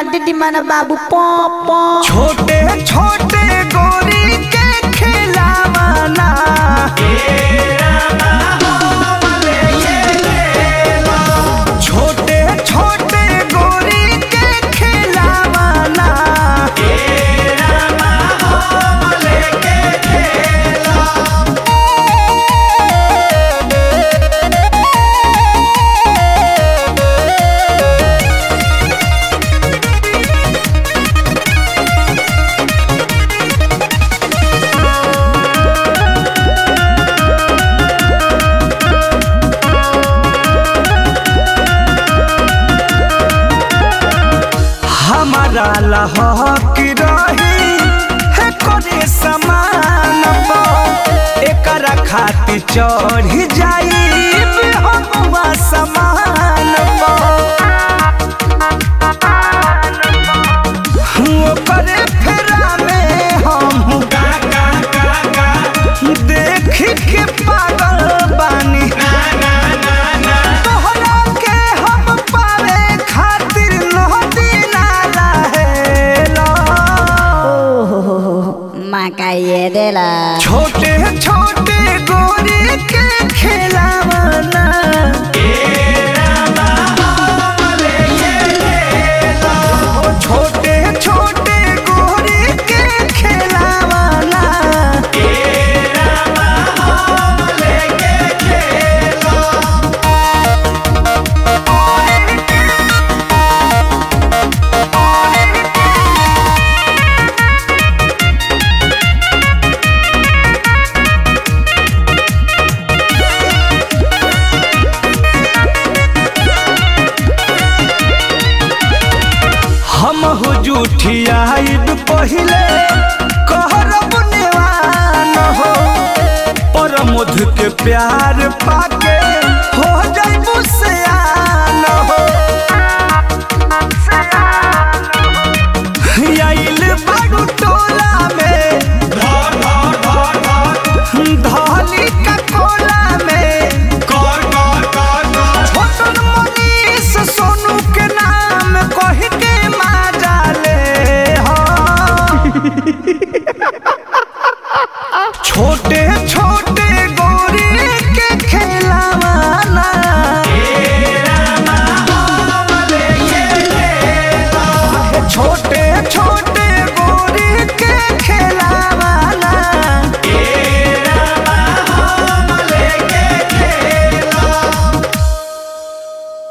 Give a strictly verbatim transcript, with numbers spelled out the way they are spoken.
दीदी मन बाबू पो पो छोटे छोटे गोरी के खिलावाना छोटे छोटे गोरी के खिलावाना हमारा लहक रही है करे समान एकरा खातिर चढ़ी जाई हमुआ समान करे फेरा में हम देख के पागल बानी तोहरा के हम पावे खातिर नदी नाला हेला माँ का ये देला छोटे छोटे गोरी के खिलावाना छोटे छोटे गोरी के खिलावाना हम हो जूठियाइब पहिले कहरब नेवान हो पर मधु के प्यार पाके हो जाइबू सयान हो आइल बाडू टोला में धली का कोला में छोटन मनीष सोनू के नाम कह के माजा ले हो छोटे छोटे